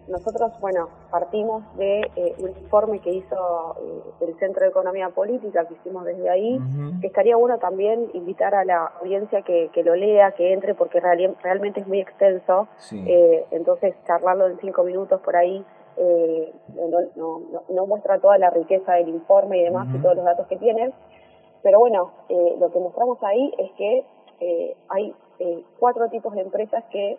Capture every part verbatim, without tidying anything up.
nosotros, bueno, partimos de eh, un informe que hizo eh, el Centro de Economía Política, que hicimos desde ahí, uh-huh. que estaría bueno también invitar a la audiencia que, que lo lea, que entre, porque real, realmente es muy extenso, sí. eh, entonces charlarlo en cinco minutos por ahí eh, no, no, no, no muestra toda la riqueza del informe y demás, uh-huh. y todos los datos que tiene, pero bueno, eh, lo que mostramos ahí es que eh, hay eh, cuatro tipos de empresas que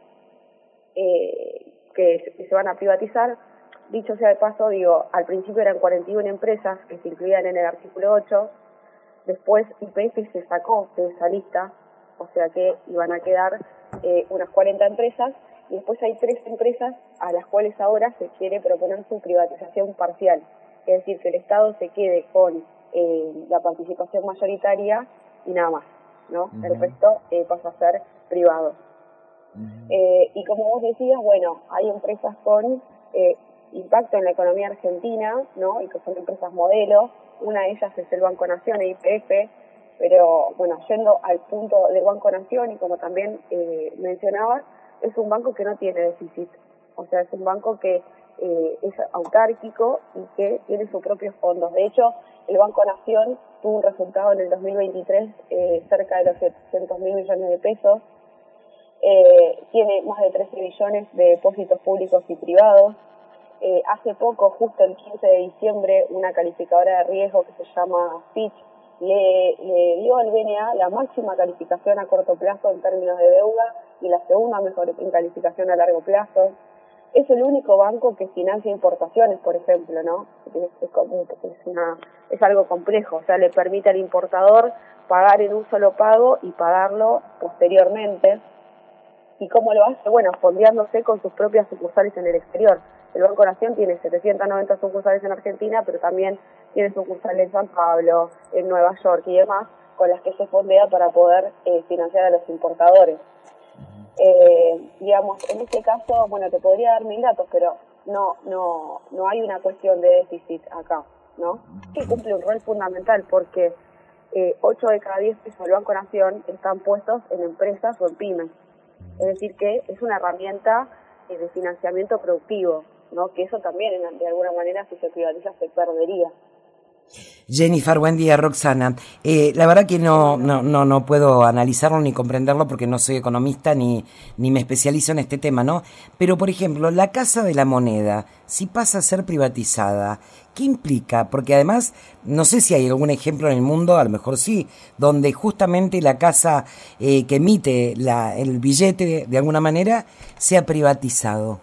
eh, que se van a privatizar. Dicho sea de paso, digo, al principio eran cuarenta y una empresas que se incluían en el artículo ocho, después Y P F se sacó de esa lista, o sea que iban a quedar eh, unas cuarenta empresas, y después hay tres empresas a las cuales ahora se quiere proponer su privatización parcial, es decir, que el Estado se quede con eh, la participación mayoritaria y nada más, ¿no? Uh-huh. El resto eh, pasa a ser privado. Uh-huh. Eh, y como vos decías, bueno, hay empresas con eh, impacto en la economía argentina, ¿no? Y que son empresas modelo. Una de ellas es el Banco Nación e Y P F, pero bueno, yendo al punto del Banco Nación, y como también eh, mencionabas, es un banco que no tiene déficit, o sea, es un banco que eh, es autárquico y que tiene sus propios fondos. De hecho, el Banco Nación tuvo un resultado en el dos mil veintitrés eh, cerca de los setecientos mil millones de pesos. Eh, tiene más de trece billones de depósitos públicos y privados. Eh, hace poco, justo el quince de diciembre, una calificadora de riesgo que se llama Fitch le, le dio al B N A la máxima calificación a corto plazo en términos de deuda y la segunda mejor en calificación a largo plazo. Es el único banco que financia importaciones, por ejemplo, ¿no? Es, es, es, una, es algo complejo, o sea, le permite al importador pagar en un solo pago y pagarlo posteriormente. ¿Y cómo lo hace? Bueno, fondeándose con sus propias sucursales en el exterior. El Banco Nación tiene setecientas noventa sucursales en Argentina, pero también tiene sucursales en San Pablo, en Nueva York y demás, con las que se fondea para poder eh, financiar a los importadores. Eh, digamos, en este caso, bueno, te podría dar mil datos, pero no, no, no hay una cuestión de déficit acá, ¿no? Que cumple un rol fundamental porque eh, ocho de cada diez pesos del Banco Nación están puestos en empresas o en pymes. Es decir, que es una herramienta eh, de financiamiento productivo, ¿no? Que eso también, de alguna manera, si se privatiza, se perdería. Jennifer, buen día, Roxana. Eh, la verdad que no, no, no, no puedo analizarlo ni comprenderlo porque no soy economista ni, ni me especializo en este tema, ¿no? Pero, por ejemplo, la Casa de la Moneda, si pasa a ser privatizada, ¿qué implica? Porque además, no sé si hay algún ejemplo en el mundo, a lo mejor sí, donde justamente la casa eh, que emite la, el billete, de alguna manera, sea privatizado.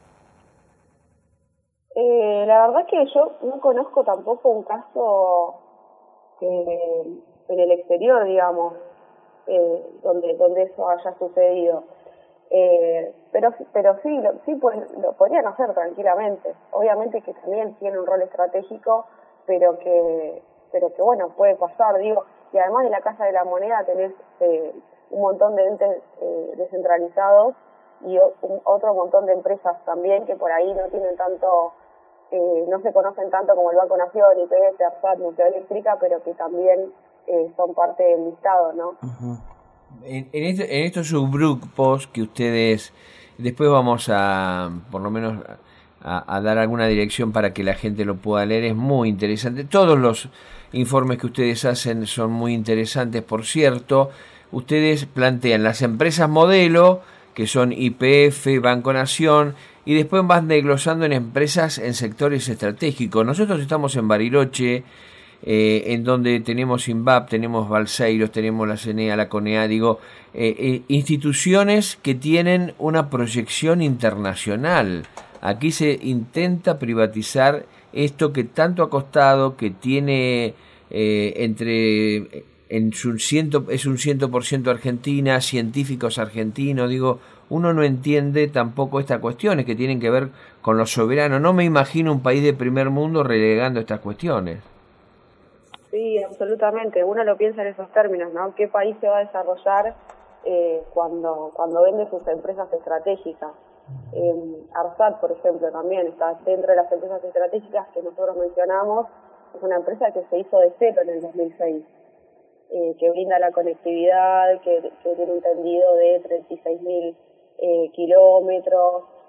Eh, la verdad que yo no conozco tampoco un caso eh, en el exterior, digamos, eh, donde donde eso haya sucedido. Eh, pero pero sí, lo, sí pues, lo podrían hacer tranquilamente. Obviamente que también tiene un rol estratégico, pero que pero que bueno, puede pasar, digo. Y además de la Casa de la Moneda tenés eh, un montón de entes eh, descentralizados y o, un, otro montón de empresas también que por ahí no tienen tanto... Eh, no se conocen tanto como el Banco Nación, I P F, ARSAT, Nuclear Eléctrica, pero que también eh, son parte del listado, ¿no? Uh-huh. En, en, este, en estos subgrupos que ustedes, después vamos a, por lo menos, a, a dar alguna dirección para que la gente lo pueda leer, es muy interesante. Todos los informes que ustedes hacen son muy interesantes, por cierto. Ustedes plantean las empresas modelo, que son Y P F, Banco Nación, y después van desglosando en empresas en sectores estratégicos. Nosotros estamos en Bariloche, eh, en donde tenemos INVAP, tenemos Balseiros, tenemos la C N E A, la CONEA, digo, eh, eh, instituciones que tienen una proyección internacional. Aquí se intenta privatizar esto que tanto ha costado, que tiene eh, entre... En su ciento, es un cien por ciento argentina, científicos argentinos, digo, uno no entiende tampoco estas cuestiones que tienen que ver con lo soberano. No me imagino un país de primer mundo relegando estas cuestiones. Sí, absolutamente. Uno lo piensa en esos términos, ¿no? ¿Qué país se va a desarrollar eh, cuando cuando vende sus empresas estratégicas? Eh, ARSAT, por ejemplo, también está dentro de las empresas estratégicas que nosotros mencionamos. Es una empresa que se hizo de cero en el dos mil seis. Eh, que brinda la conectividad, que, que tiene un tendido de treinta y seis mil eh, kilómetros,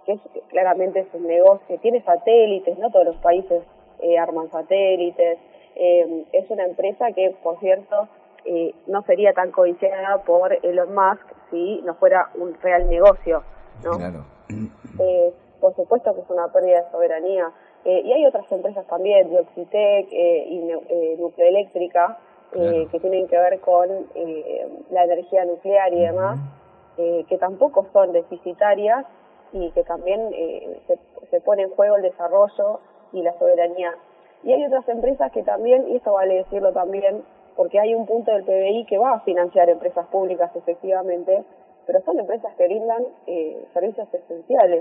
que es, claramente es un negocio, tiene satélites, no todos los países eh, arman satélites, eh, es una empresa que, por cierto, eh, no sería tan codiciada por Elon Musk si no fuera un real negocio, ¿no? Claro. Eh, por supuesto que es una pérdida de soberanía. Eh, y hay otras empresas también, Dioxitec eh, y eh, Nucleoeléctrica, eh, claro. que tienen que ver con eh, la energía nuclear y demás, eh, que tampoco son deficitarias y que también eh, se, se pone en juego el desarrollo y la soberanía. Y hay otras empresas que también, y esto vale decirlo también, porque hay un punto del P B I que va a financiar empresas públicas efectivamente, pero son empresas que brindan eh, servicios esenciales.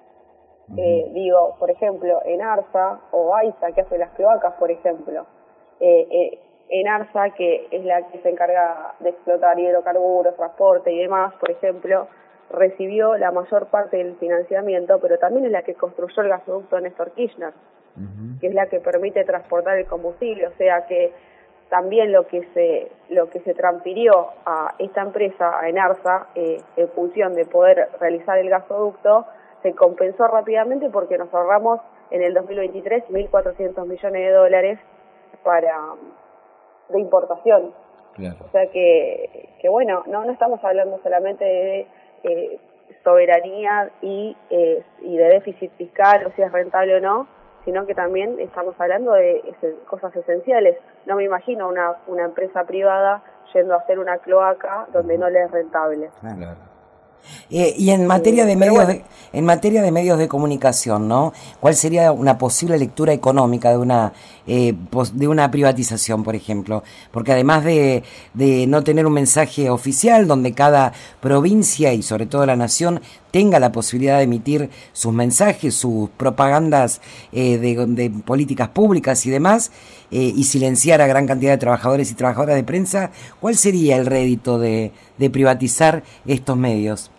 Eh, digo, por ejemplo, Enarsa o AISA, que hace las cloacas, por ejemplo. Eh, eh, Enarsa, que es la que se encarga de explotar hidrocarburos, transporte y demás, por ejemplo, recibió la mayor parte del financiamiento, pero también es la que construyó el gasoducto Néstor Kirchner, uh-huh. que es la que permite transportar el combustible. O sea que también lo que se lo que se transfirió a esta empresa, a Enarsa, eh, en función de poder realizar el gasoducto, se compensó rápidamente porque nos ahorramos en el dos mil veintitrés mil cuatrocientos millones de dólares para de importación. Claro. O sea que, que bueno, no no estamos hablando solamente de eh, soberanía y, eh, y de déficit fiscal, o si es rentable o no, sino que también estamos hablando de ese, cosas esenciales. No me imagino una, una empresa privada yendo a hacer una cloaca donde no le es rentable. Claro. Eh, y en materia de medios de, en materia de medios de comunicación, ¿no? ¿Cuál sería una posible lectura económica de una eh, de una privatización, por ejemplo? Porque además de, de no tener un mensaje oficial donde cada provincia y sobre todo la nación tenga la posibilidad de emitir sus mensajes, sus propagandas eh, de, de políticas públicas y demás, eh, y silenciar a gran cantidad de trabajadores y trabajadoras de prensa, ¿cuál sería el rédito de, de privatizar estos medios?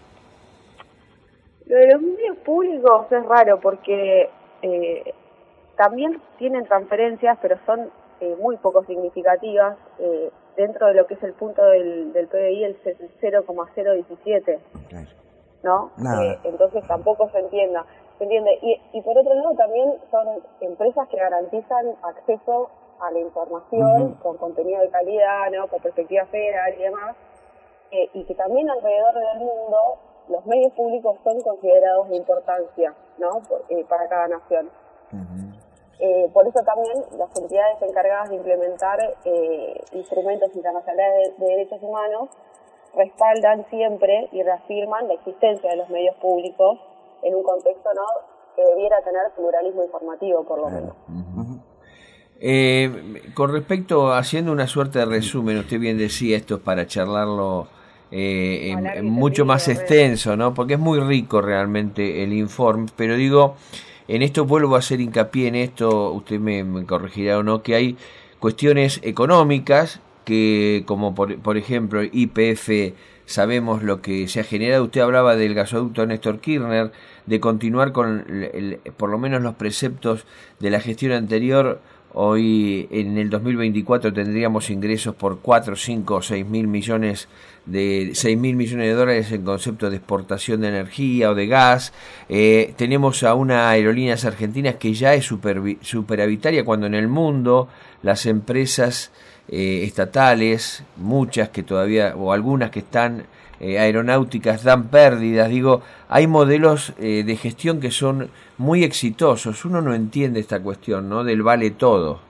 Lo de los medios públicos es raro porque eh, también tienen transferencias, pero son eh, muy poco significativas eh, dentro de lo que es el punto del, del P B I, el cero coma cero diecisiete. Claro. ¿No? Eh, entonces tampoco se entienda, se entiende. Y, y por otro lado también son empresas que garantizan acceso a la información uh-huh. con contenido de calidad, ¿no? Con perspectiva federal y demás, eh, y que también alrededor del mundo los medios públicos son considerados de importancia, ¿no? Por, eh, para cada nación. Uh-huh. Eh, por eso también las entidades encargadas de implementar eh, instrumentos internacionales de, de derechos humanos respaldan siempre y reafirman la existencia de los medios públicos en un contexto, ¿no?, que debiera tener pluralismo informativo, por lo menos. Uh-huh. Eh, con respecto, haciendo una suerte de resumen, usted bien decía, esto es para charlarlo eh, en, en mucho más extenso, ¿no?, porque es muy rico realmente el informe, pero digo, en esto vuelvo a hacer hincapié en esto, usted me, me corregirá o no, que hay cuestiones económicas que, como por, por ejemplo Y P F, sabemos lo que se ha generado. Usted hablaba del gasoducto Néstor Kirchner, de continuar con el, el, por lo menos los preceptos de la gestión anterior. Hoy en el dos mil veinticuatro tendríamos ingresos por cuatro, cinco o seis mil millones de seis mil millones de dólares en concepto de exportación de energía o de gas. Eh, tenemos a una aerolíneas argentinas que ya es super, superavitaria, cuando en el mundo las empresas Eh, estatales, muchas que todavía, o algunas que están eh, aeronáuticas, dan pérdidas. Digo, hay modelos eh, de gestión que son muy exitosos. Uno no entiende esta cuestión, ¿no?, del vale todo.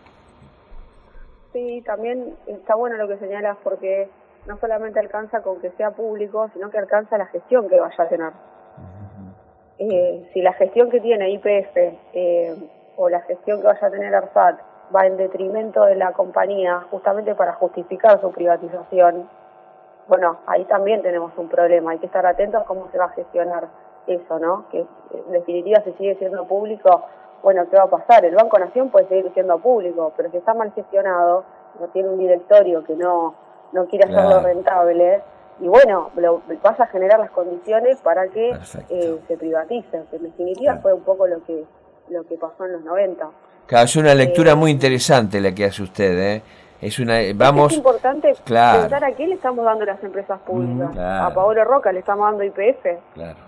Sí, también está bueno lo que señalas, porque no solamente alcanza con que sea público, sino que alcanza la gestión que vaya a tener. Uh-huh. Eh, si la gestión que tiene Y P F eh, o la gestión que vaya a tener ARSAT va en detrimento de la compañía, justamente para justificar su privatización, bueno, ahí también tenemos un problema. Hay que estar atentos a cómo se va a gestionar eso, ¿no? Que en definitiva, si sigue siendo público, bueno, ¿qué va a pasar? El Banco Nación puede seguir siendo público, pero si está mal gestionado, no tiene un directorio que no, no quiere hacerlo claro. rentable, y bueno, lo, vas a generar las condiciones para que eh, se privatice. En definitiva claro. fue un poco lo que, lo que pasó en los noventa. Claro, es una lectura eh, muy interesante la que hace usted, ¿eh? Es una, vamos. Es importante claro. pensar a qué le estamos dando las empresas públicas. Claro. A Paolo Roca le estamos dando Y P F. Claro.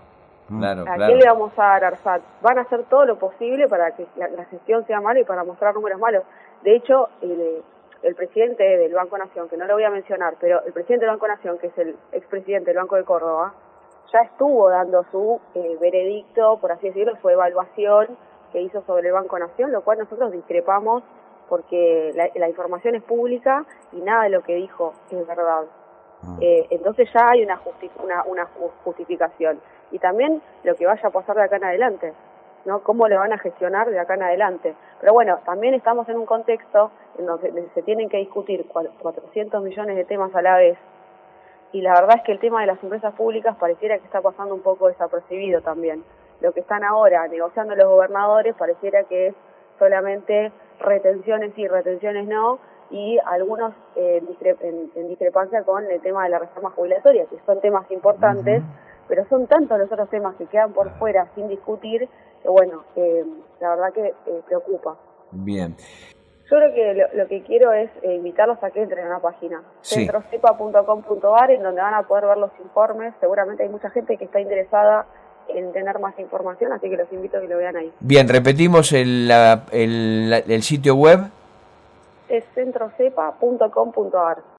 Claro, ¿A claro. quién le vamos a dar ARSAT? Van a hacer todo lo posible para que la, la gestión sea mala y para mostrar números malos. De hecho, el, el presidente del Banco Nación, que no lo voy a mencionar, pero el presidente del Banco Nación, que es el expresidente del Banco de Córdoba, ya estuvo dando su eh, veredicto, por así decirlo, su evaluación que hizo sobre el Banco Nación, lo cual nosotros discrepamos porque la, la información es pública y nada de lo que dijo es verdad. Eh, entonces ya hay una, justi una, una justificación. Y también lo que vaya a pasar de acá en adelante, ¿no? Cómo lo van a gestionar de acá en adelante. Pero bueno, también estamos en un contexto en donde se tienen que discutir cuatrocientos millones de temas a la vez. Y la verdad es que el tema de las empresas públicas pareciera que está pasando un poco desapercibido también. Lo que están ahora negociando los gobernadores pareciera que es solamente retenciones sí, retenciones no, y algunos eh, en, en discrepancia con el tema de la reforma jubilatoria, que son temas importantes, uh-huh. pero son tantos los otros temas que quedan por fuera sin discutir, que bueno, eh, la verdad que eh, preocupa. Bien. Yo creo que lo, lo que quiero es eh, invitarlos a que entren a una página, sí. centrocepa punto com punto a r, en donde van a poder ver los informes. Seguramente hay mucha gente que está interesada en tener más información, así que los invito a que lo vean ahí. Bien, repetimos el, la, el, la, el sitio web. Es centrocepa punto com punto a r.